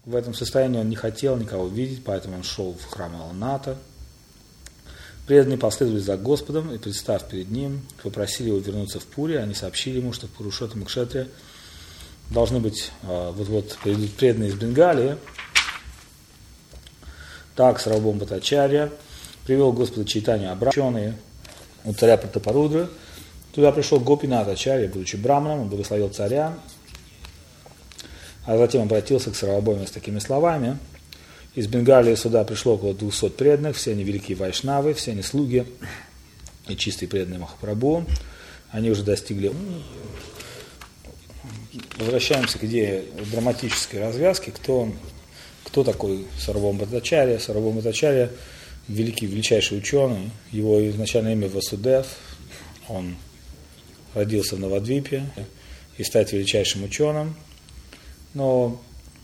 В этом состоянии он не хотел никого видеть, поэтому он шел в храм Аланата. Преданные последовали за Господом и, представ перед ним, попросили его вернуться в Пури. Они сообщили ему, что в Пурушоттам и Кшетре должны быть, вот-вот придут преданные из Бенгалии. Так Сарвабхаума Бхаттачарья привел Господа Чайтанью обращенные у царя Пратапарудры. Туда пришел Гопинат Ачарья, будучи браманом, он благословил царя, а затем обратился к Сарвабхауме с такими словами. Из Бенгалии сюда пришло около 200 преданных, все они великие вайшнавы, все они слуги и чистые преданные Махапрабху. Они уже достигли... Возвращаемся к идее драматической развязки. Кто такой Сарвабхаума Бхаттачарья? Сарвабхаума Бхаттачарья – величайший ученый. Его изначальное имя Васудев. Он родился в Навадвипе и стать величайшим ученым. Но,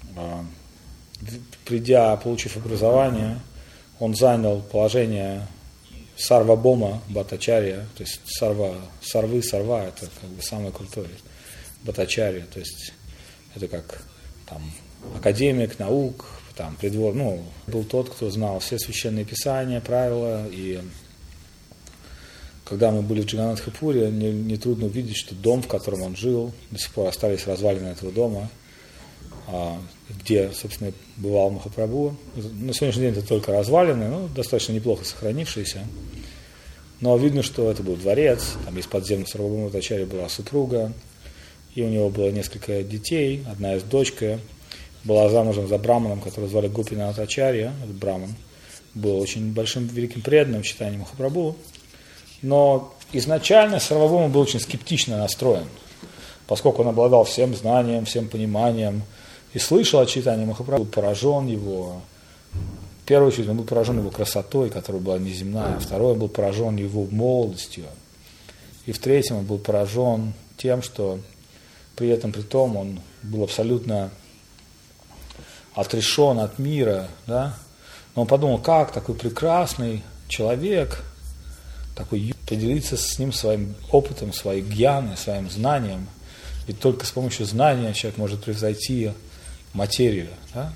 получив образование, он занял положение Сарвабхаума Бхаттачарья, то есть сарва – это как бы самый крутой Бхаттачарья, то есть это как там академик наук, там придвор, был тот, кто знал все священные писания, правила, и когда мы были в Джаганнатха-Пури, нетрудно увидеть, что дом, в котором он жил, до сих пор остались развалины этого дома, где, собственно, бывал Махапрабху. На сегодняшний день это только развалины, достаточно неплохо сохранившиеся. Но видно, что это был дворец, там из подземного Сарвабхаума Бхаттачарьи была супруга, и у него было несколько детей. Одна из дочка была замужем за браманом, которого звали Гопинат Ачарья. Этот браман был очень большим, великим преданным в читании Махапрабху. Но изначально Сарвабхаума был очень скептично настроен, поскольку он обладал всем знанием, всем пониманием и слышал о читании Махапрабху, был поражен его. В первую очередь он был поражен его красотой, которая была неземная. Второй, он был поражен его молодостью. И в-третьем, он был поражен тем, что при том он был абсолютно отрешен от мира, да? Но он подумал, как такой прекрасный человек, такой поделиться с ним своим опытом, своей гьяной, своим знанием. Ведь только с помощью знания человек может превзойти материю, да?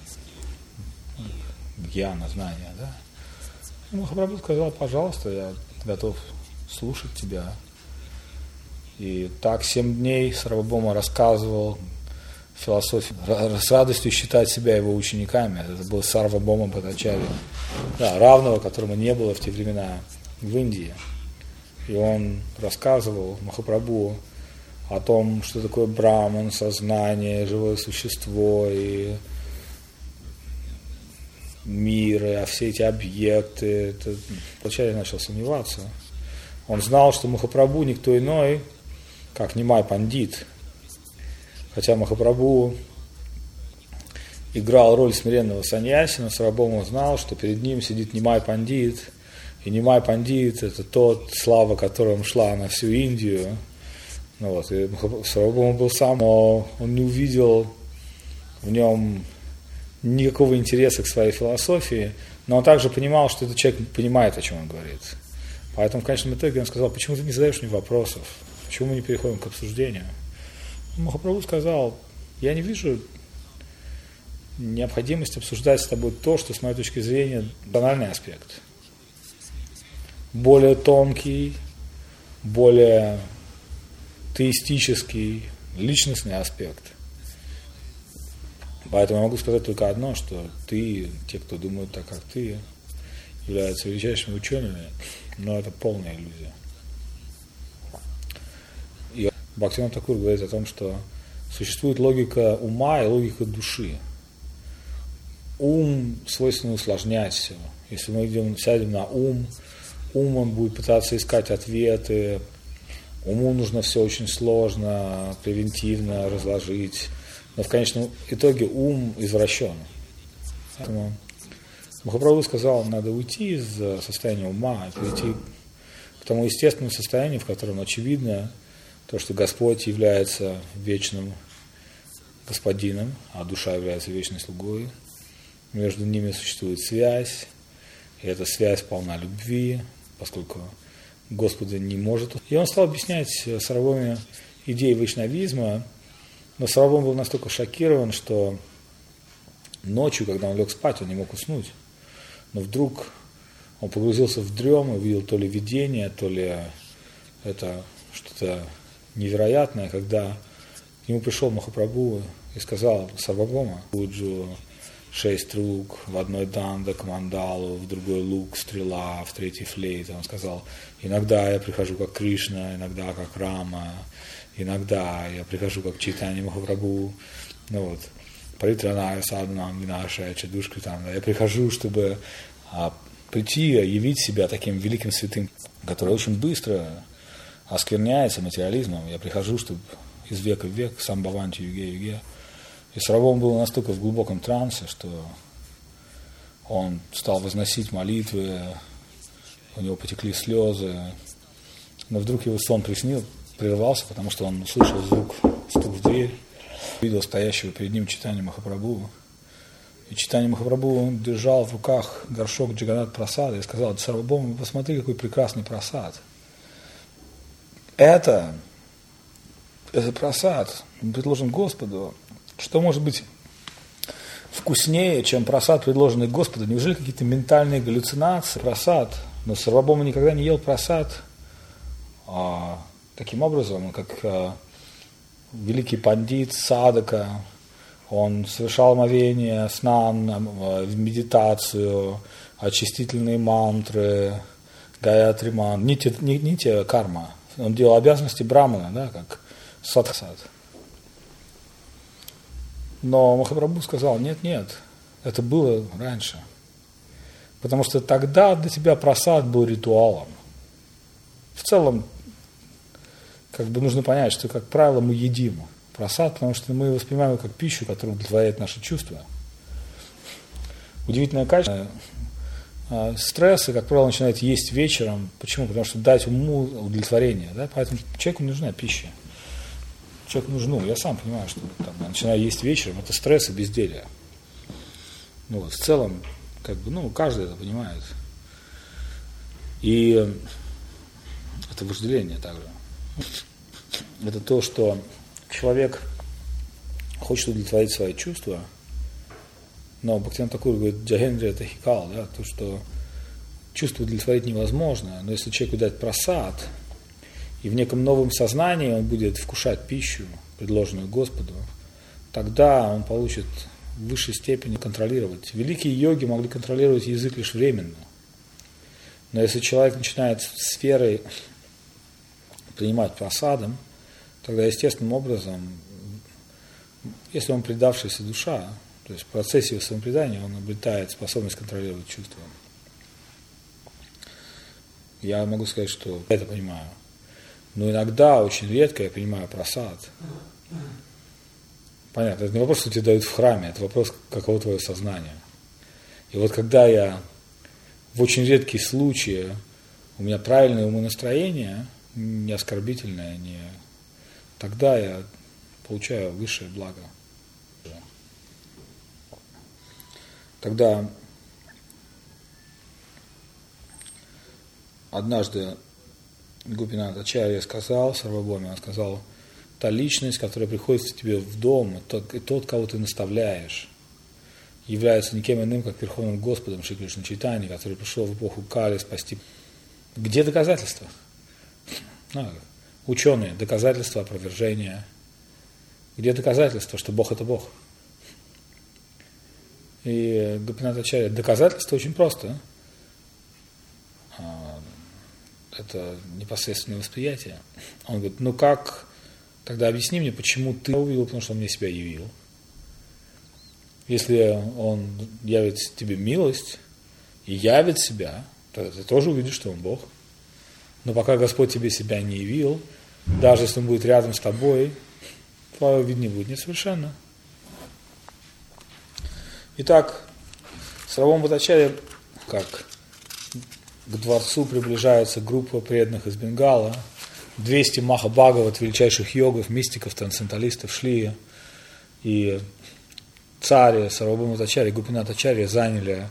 Гьяна, знания, да? И Махапрабху сказал, пожалуйста, я готов слушать тебя. И так 7 дней Сарвабхаума рассказывал философию, с радостью считать себя его учениками. Это был Сарвабхаума Бхаттачарья, да, равного которому не было в те времена в Индии. И он рассказывал Махапрабху о том, что такое браман, сознание, живое существо и мир, и все эти объекты. Бхаттачарья начал сомневаться. Он знал, что Махапрабху никто иной, как Нимай Пандит. Хотя Махапрабху играл роль смиренного саньяси, но Сарвабхаума знал, что перед ним сидит Нимай Пандит. И Нимай Пандит – это тот, слава которым шла на всю Индию. И Сарвабхаума был сам, но он не увидел в нем никакого интереса к своей философии, но он также понимал, что этот человек понимает, о чем он говорит. Поэтому в конечном итоге он сказал, почему ты не задаешь мне вопросов, почему мы не переходим к обсуждению. Махапрабху сказал, я не вижу необходимости обсуждать с тобой то, что с моей точки зрения банальный аспект. Более тонкий, более теистический, личностный аспект. Поэтому я могу сказать только одно, что ты, те, кто думают так, как ты, являются величайшими учеными, но это полная иллюзия. И Бхактивинода Тхакур говорит о том, что существует логика ума и логика души. Ум свойственно усложнять все. Если мы сядем на ум он будет пытаться искать ответы, уму нужно все очень сложно, превентивно разложить, но в конечном итоге ум извращен. Поэтому Махапрабху сказал, надо уйти из состояния ума и перейти к тому естественному состоянию, в котором очевидно то, что Господь является вечным господином, а душа является вечной слугой. Между ними существует связь, и эта связь полна любви, поскольку Господа не может. И он стал объяснять Сарвабхауме идеи вайшнавизма, но Сарвабхаума был настолько шокирован, что ночью, когда он лег спать, он не мог уснуть. Но вдруг он погрузился в дрему, увидел то ли видение, то ли это что-то невероятное, когда к нему пришел Махапрабху и сказал: Сарвабхаума, Пуджу, 6 рук, в одной данда камандалу, в другой лук, стрела, в третьей флейта. Он сказал: иногда я прихожу как Кришна, иногда как Рама, иногда я прихожу как Чайтанья Махапрабху. Ну вот, Паритраная садханам винашая чадушкритам. Я прихожу, чтобы прийти, явить себя таким великим святым, который очень быстро оскверняется материализмом. Я прихожу, чтобы из века в век, сам Бхаванти юге-юге. И Сарвабхаума был настолько в глубоком трансе, что он стал возносить молитвы, у него потекли слезы. Но вдруг его сон прервался, потому что он услышал стук в дверь, видел стоящего перед ним Чайтанью Махапрабху. И Чайтанья Махапрабху держал в руках горшок Джаганат Прасада и сказал: Сарвабхаума, посмотри, какой прекрасный прасад. Это прасад, предложен Господу. Что может быть вкуснее, чем прасад, предложенный Господу? Неужели какие-то ментальные галлюцинации? Прасад. Но Сарвабхаума никогда не ел прасад таким образом, как великий пандит Садака. Он совершал омовение, снан, медитацию, очистительные мантры, гаятри мантр, нитья карма. Он делал обязанности брамана, да, как садхасад. Но Махапрабху сказал: нет, это было раньше. Потому что тогда для тебя прасад был ритуалом. В целом, нужно понять, что, как правило, мы едим прасад, потому что мы воспринимаем его как пищу, которая удовлетворяет наши чувства. Удивительное качество. Стрессы, как правило, начинают есть вечером. Почему? Потому что дать уму удовлетворение. Да? Поэтому человеку нужна пища. Человеку нужно, я сам понимаю, что я начинаю есть вечером, это стресс и безделье. В целом, каждый это понимает. И это вожделение также. Это то, что человек хочет удовлетворить свои чувства, но Бхактивинода Тхакур говорит: Джагендри это хикал, да, то, что чувство удовлетворить невозможно, но если человеку дать прасад, и в неком новом сознании он будет вкушать пищу, предложенную Господу, тогда он получит в высшей степени контролировать. Великие йоги могли контролировать язык лишь временно. Но если человек начинает сферой принимать прасадом, тогда естественным образом, если он предавшаяся душа, то есть в процессе его самопредания он обретает способность контролировать чувства. Я могу сказать, что я это понимаю. Но иногда, очень редко, я принимаю прасад. Понятно, это не вопрос, что тебе дают в храме, это вопрос, каково твое сознание. И вот когда я в очень редкие случаи, у меня правильное умонастроение, не оскорбительное, тогда я получаю высшее благо. Тогда однажды Гопинат Ачарья сказал Сарвабхауме, он сказал: та личность, которая приходит к тебе в дом, и тот, кого ты наставляешь, является никем иным, как Верховным Господом Шри Кришна Чайтанья, который пришел в эпоху Кали спасти. Где доказательства? Ученые, доказательства опровержения. Где доказательства, что Бог это Бог? И Гопинат Ачарья: доказательство очень просто. Это непосредственное восприятие. Он говорит: как, тогда объясни мне, почему ты увидел, потому что он мне себя явил. Если он явит тебе милость и явит себя, тогда ты тоже увидишь, что он Бог. Но пока Господь тебе себя не явил, даже если он будет рядом с тобой, твоего вида не будет несовершенно. Итак, Сарвабхаума Бхаттачарья, как к дворцу приближается группа преданных из Бенгала, 200 Махабхагават, величайших йогов, мистиков, трансценденталистов шли, и царь Сарвабхаума Бхаттачарья и Гопинат Ачарья заняли,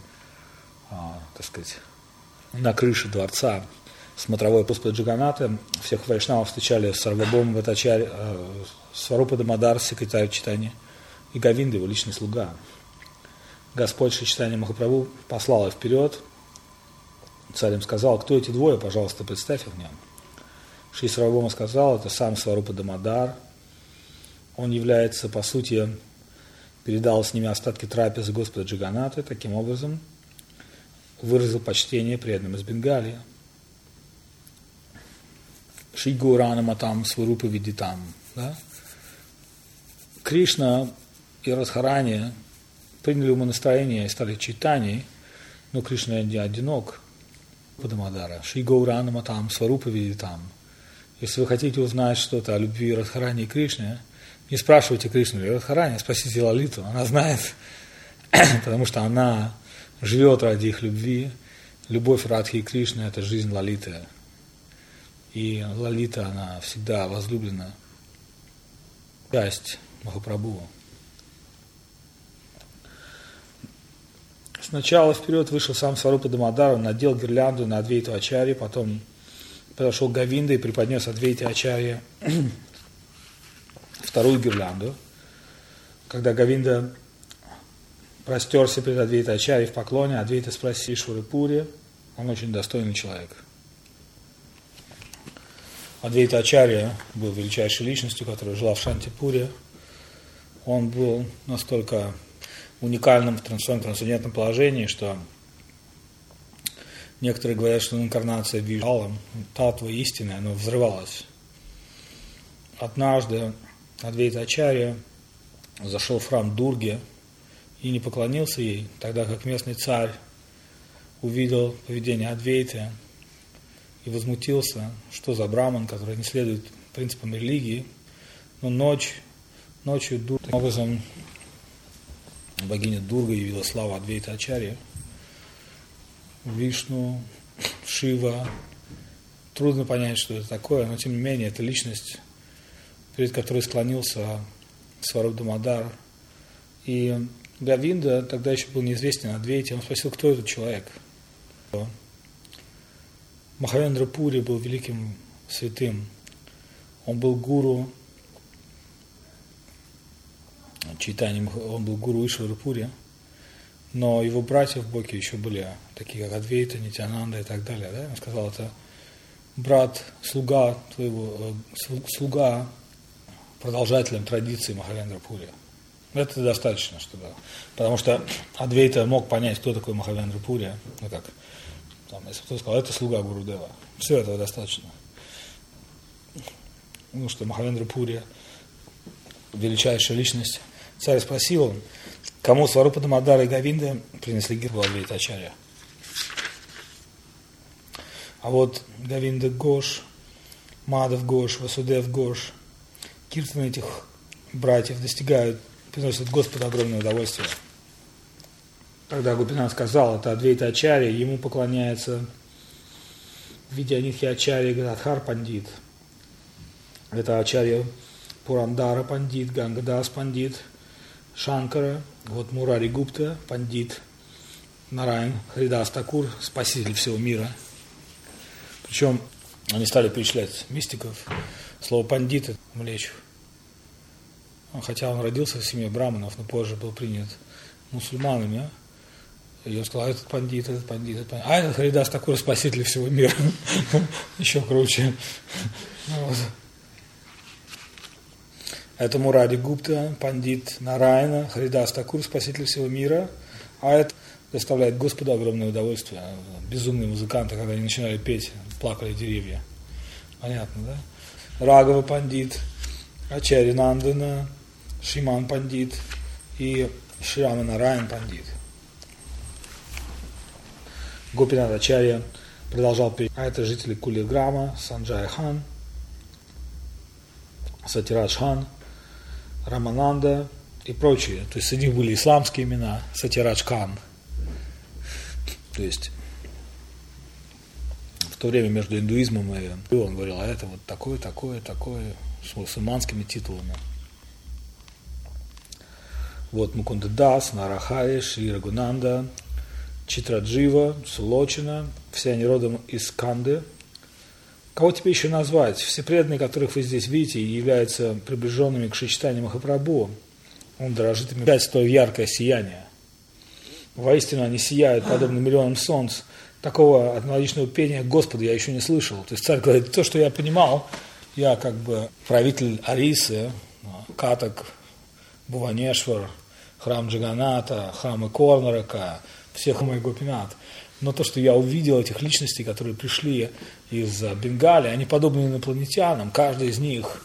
на крыше дворца смотровой пустот Джаганата. Всех вайшнавов встречали Сарвабхаума Бхаттачарья, Сварупа Дамодар, секретарь Чайтаньи, и Говинда, его личный слуга. Господь Шри Чайтанья Махапрабху послал их вперед. Царь им сказал: кто эти двое, пожалуйста, представь их в нем. Шри Сарвабхаума сказал: это сам Сварупа Дамодар. Он является, по сути, передал с ними остатки трапезы Господа Джаганнаты, таким образом выразил почтение преданным из Бенгалии. Шри Гаурана Матам Сварупа Видитам. Да? Кришна и Радхарани приняли умонастроение и стали чайтаньей, но Кришна не одинок. Дамодара. Шри Гаурана Матам Сварупа Видитам. Если вы хотите узнать что-то о любви Радхарани и Кришне, не спрашивайте Кришну или Радхарани, спросите Лалиту, она знает, потому что она живет ради их любви. Любовь Радхи и Кришны – это жизнь Лалиты. И Лалита, она всегда возлюблена. Часть Махапрабху. Сначала вперед вышел сам Сварупа Дамодар, он надел гирлянду на Адвейту Ачарьи, потом подошел к Говинде и преподнес Адвейте Ачарье вторую гирлянду. Когда Говинда простерся перед Адвейта Ачарьей в поклоне, Адвейта спросил Ишвары Пури, он очень достойный человек. Адвейта Ачарья был величайшей личностью, которая жила в Шантипуре. Он был настолько уникальным в своем трансцендентном положении, что некоторые говорят, что инкарнация визуала, татва истины, она взрывалась. Однажды Адвейта Ачарья зашел в храм Дурги и не поклонился ей, тогда как местный царь увидел поведение Адвейты и возмутился, что за браман, который не следует принципам религии, но ночью таким образом богиня Дурга явила славу Адвейта Ачарьи, Вишну, Шива. Трудно понять, что это такое, но тем не менее это личность, перед которой склонился Сварупа Дамодар. И Говинда тогда еще был неизвестен Адвейте, он спросил, кто этот человек. Махавендра Пури был великим святым, он был гуру Чайтаньи, он был гуру Ишвары Пури, но его братья в Боке еще были такие, как Адвейта, Нитянанда и так далее. Да? Он сказал, это брат, слуга твоего, слуга продолжателем традиции Махавендра Пури. Это достаточно, чтобы... Потому что Адвейта мог понять, кто такой Махавендра Пури. Ну как, там, если кто сказал, это слуга Гурудева. Все этого достаточно. Ну что, Махавендра Пури величайшая личность. Царь спросил, кому Сварупа Дамодар и Говинда принесли гирву Адвейта Ачарья. А вот Говинда Гош, Мадав Гош, Васудев Гош, киртаны этих братьев приносят Господу огромное удовольствие. Когда Гопинат сказал, это Адвейта Ачарья, ему поклоняется Видьянитхи Ачарья Гададхар Пандит. Это Ачарья Пурандара Пандит, Гангадас Пандит, Шанкара, вот Мурари Гупта Пандит, Нарайн Харидас Такур, спаситель всего мира. Причем они стали перечислять мистиков. Слово пандит это Млечев. Хотя он родился в семье браманов, но позже был принят мусульманами. И он сказал, этот пандит, этот пандит, этот пандит. А этот Харидас Такур, спаситель всего мира. Еще круче. Это Мурари Гупта, пандит Нарайна, Харидас Такур, спаситель всего мира. А это доставляет Господу огромное удовольствие. Безумные музыканты, когда они начинали петь, плакали деревья. Понятно, да? Рагава Пандит, Ачарья Нандана, Шриман Пандит и Шрама Нарайан Пандит. Гопинат Ачарья продолжал петь. А это жители Кулиграма, Санджай Хан, Сатирадж Хан, Рамананда и прочие. То есть среди них были исламские имена, Сатирадж Хан. То есть в то время между индуизмом и он говорил, а это вот такое, с мусульманскими титулами. Вот Мукунда Дас, Нарахари, Шри Рагунанда, Читраджива, Сулочина, все они родом из Канды. Кого тебе еще назвать? Все преданные, которых вы здесь видите, являются приближенными к Шри Чайтанье Махапрабху. Он дорожит ими, столь яркое сияние. Воистину они сияют, подобно миллионам солнц. Такого аналогичного пения Господа я еще не слышал. То есть царь говорит, то, что я понимал, я как бы правитель Арисы, Катак, Буванешвар, храм Джаганата, храмы Корнарака, всех моих Гопинат. Но то, что я увидел этих личностей, которые пришли из Бенгалии, они подобны инопланетянам, каждый из них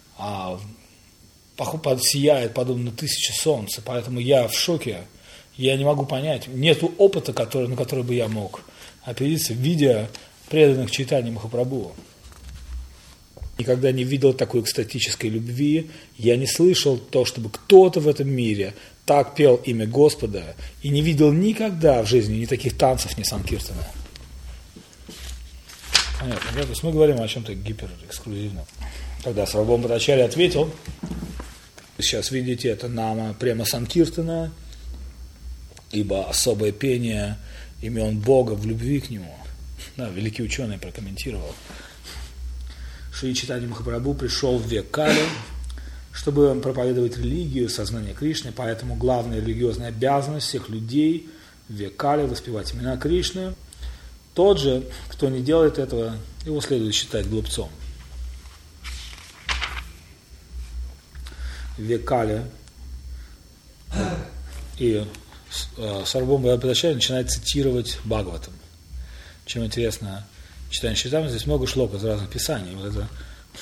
сияет подобно 1000 солнц. Поэтому я в шоке, я не могу понять, нет опыта, на который бы я мог опереться, видя преданных читаний Махапрабху. Никогда не видел такой экстатической любви, я не слышал то, чтобы кто-то в этом мире так пел имя Господа, и не видел никогда в жизни ни таких танцев, ни санкиртана. Понятно, да? То есть мы говорим о чем-то гиперэксклюзивном. Тогда Сарвабхаума Бхаттачарья ответил, сейчас видите, это нама према санкиртана, ибо особое пение имен Бога в любви к Нему. Да, великий ученый прокомментировал. Шри Чайтанья Махапрабху пришел в век Кали, чтобы проповедовать религию, сознание Кришны, поэтому главная религиозная обязанность всех людей в век Кали воспевать имена Кришны. Тот же, кто не делает этого, его следует считать глупцом. В век Кали и Сарвабхаума Бхаттачарья начинает цитировать Бхагаватам. Чем интересно, читание Чайтаньи, здесь много шлок из разных писаний. Вот это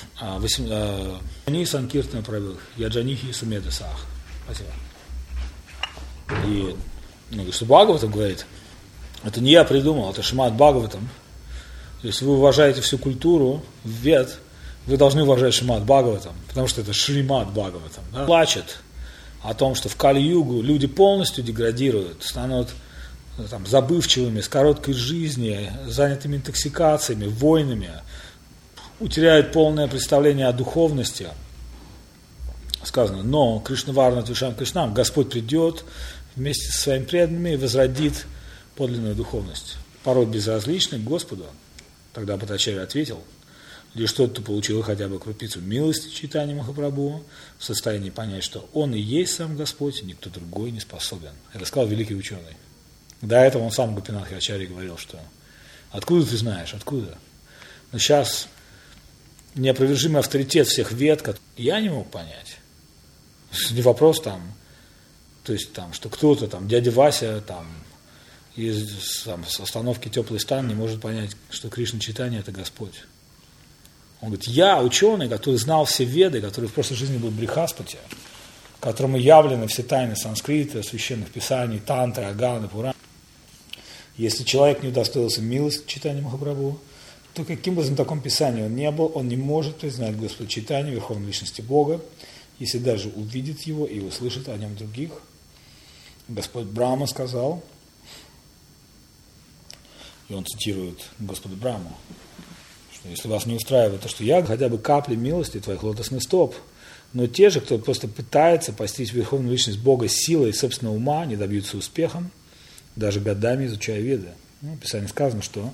Они Санкиртана Прабху, Яджанихи Сумедасах. Спасибо. И что Бхагаватам говорит, это не я придумал, это Шримад Бхагаватам. То есть вы уважаете всю культуру, вед, вы должны уважать Шримад Бхагаватам, потому что это Шримад Бхагаватам. Да? Плачет о том, что в Кали-югу люди полностью деградируют, станут забывчивыми, с короткой жизнью, занятыми интоксикациями, войнами, утеряют полное представление о духовности. Сказано, но Кришнаварна Твишам Кришнам, Господь придет вместе со своими преданными и возродит подлинную духовность. Порой безразличный к Господу. Тогда Бхаттачарья ответил, лишь тот, кто получил хотя бы крупицу милости Чайтаньи Махапрабху, в состоянии понять, что он и есть сам Господь, и никто другой не способен. Это сказал великий ученый. До этого он сам Гопинатха Ачарья говорил, что откуда ты знаешь, откуда? Но сейчас неопровержимый авторитет всех вед, который я не мог понять. Не вопрос что кто-то дядя Вася из остановки Теплый стан не может понять, что Кришна Чайтанья это Господь. Он говорит, я ученый, который знал все веды, который в прошлой жизни был Брихаспати, которому явлены все тайны санскрита, священных писаний, тантры, аганы, пураны. Если человек не удостоился милости Чайтаньи Махапрабху, то каким бы знатоком Писания он не был, он не может признать Господа Чайтанью, Верховной Личности Бога, если даже увидит его и услышит о нем других. Господь Брахма сказал, и он цитирует Господа Брахму, что если вас не устраивает то, что я хотя бы капли милости твоих лотосных стоп, но те же, кто просто пытается постичь Верховную Личность Бога силой собственного ума, не добьются успехом, даже годами изучая веды. В Писании сказано, что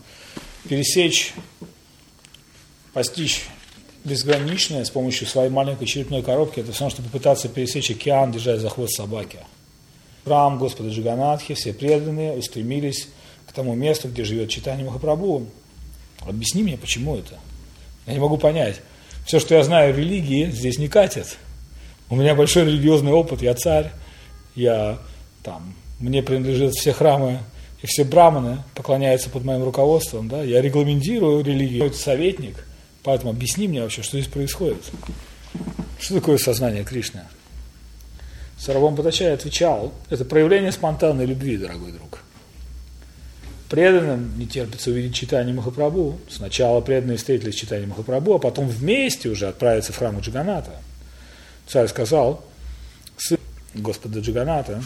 постичь безграничное с помощью своей маленькой черепной коробки, это все равно, что попытаться пересечь океан, держась за хвост собаки. Храм Господа Джаганатхи, все преданные устремились к тому месту, где живет Чайтанья Махапрабху. Объясни мне, почему это? Я не могу понять. Все, что я знаю о религии, здесь не катит. У меня большой религиозный опыт, я царь, мне принадлежат все храмы, и все браманы поклоняются под моим руководством, да? Я регламентирую религию, это советник, поэтому объясни мне вообще, что здесь происходит. Что такое сознание Кришны? Сарвабхаума Бхаттачарья отвечал, это проявление спонтанной любви, дорогой друг. Преданным не терпится увидеть Чайтанью Махапрабху. Сначала преданные встретились с Чайтаньей Махапрабху, а потом вместе уже отправиться в храм Джаганата. Царь сказал, сын Господа Джаганата,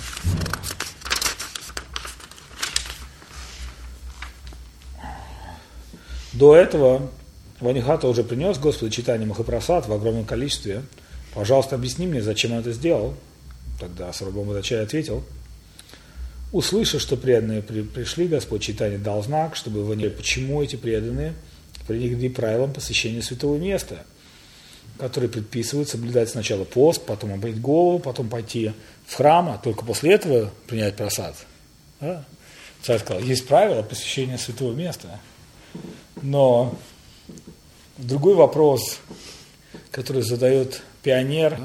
до этого Ванихата уже принес Господу Чайтаньи Махапрасад в огромном количестве. Пожалуйста, объясни мне, зачем он это сделал. Тогда Сарвабхаума Бхаттачарья ответил, услышав, что преданные пришли, Господь Чайтанья дал знак, чтобы вы не почему эти преданные пренебрегли правилам посещения святого места, которые предписывают соблюдать сначала пост, потом омыть голову, потом пойти в храм, а только после этого принять прасад. Да? Царь сказал, есть правила посещения святого места, но другой вопрос, который задает пионер,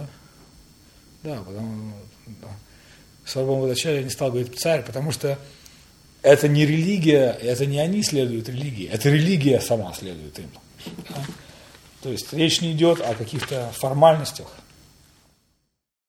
Соломон вначале не стал говорить царь, потому что это не религия, это не они следуют религии, это религия сама следует им. Да? То есть речь не идет о каких-то формальностях,